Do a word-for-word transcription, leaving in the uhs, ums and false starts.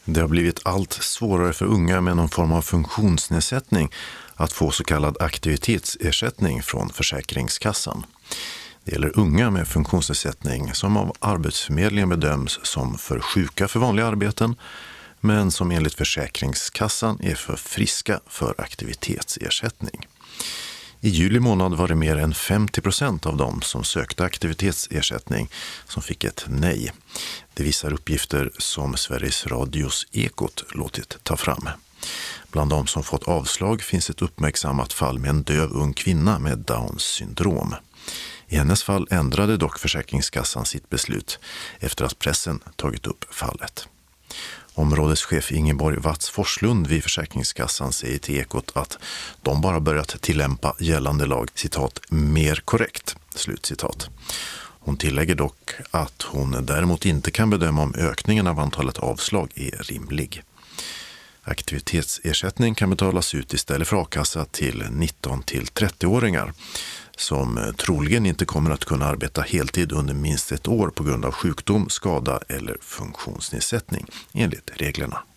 Det har blivit allt svårare för unga med någon form av funktionsnedsättning att få så kallad aktivitetsersättning från Försäkringskassan. Det gäller unga med funktionsnedsättning som av Arbetsförmedlingen bedöms som för sjuka för vanliga arbeten, men som enligt Försäkringskassan är för friska för aktivitetsersättning. I juli månad var det mer än femtio procent av dem som sökte aktivitetsersättning som fick ett nej. Det visar uppgifter som Sveriges Radios Ekot låtit ta fram. Bland de som fått avslag finns ett uppmärksammat fall med en döv ung kvinna med Downs syndrom. I hennes fall ändrade dock Försäkringskassan sitt beslut efter att pressen tagit upp fallet. Områdeschef Ingeborg Watz Forslund vid Försäkringskassan säger till Ekot att de bara börjat tillämpa gällande lag, citat, mer korrekt, slutcitat. Hon tillägger dock att hon däremot inte kan bedöma om ökningen av antalet avslag är rimlig. Aktivitetsersättning kan betalas ut istället för a-kassa till nitton till trettio-åringar som troligen inte kommer att kunna arbeta heltid under minst ett år på grund av sjukdom, skada eller funktionsnedsättning enligt reglerna.